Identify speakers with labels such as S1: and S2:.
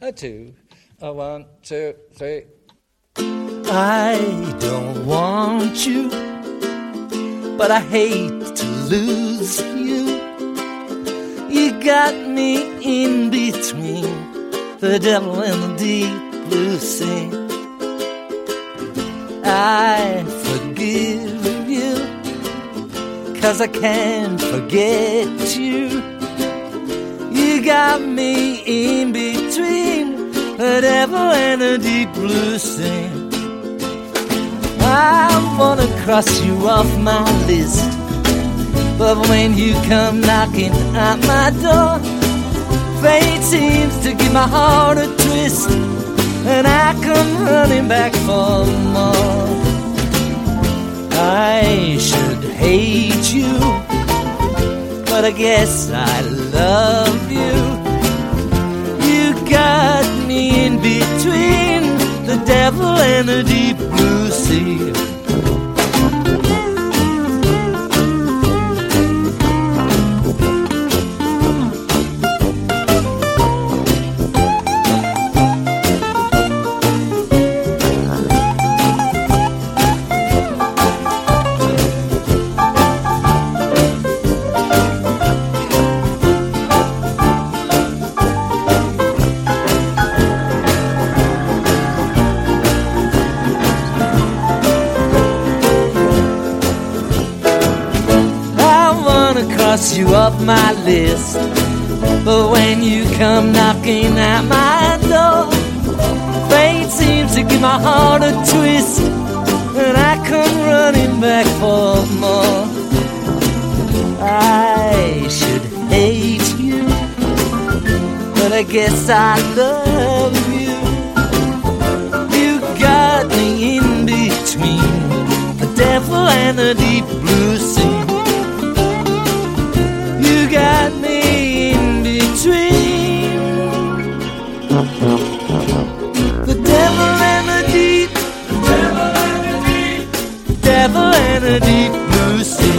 S1: a two, a 1, 2, 3.
S2: I don't want you, but I hate to lose you. You got me in between the devil and the deep blue sea. I forgive you, 'cause I can't forget you. You got me in between the devil and the deep blue sea. I wanna cross you off my list, but when you come knocking at my door, fate seems to give my heart a twist, and I come running back for more. I should hate you, but I guess I love you. You got me in between the devil and the deep blue sea. You off my list, but when you come knocking at my door, fate seems to give my heart a twist, and I come running back for more. I should hate you, but I guess I love you. You got me in between the devil and the deep blue sea. You got me in between the devil and the deep, the devil and the deep, the devil and the deep blue sea.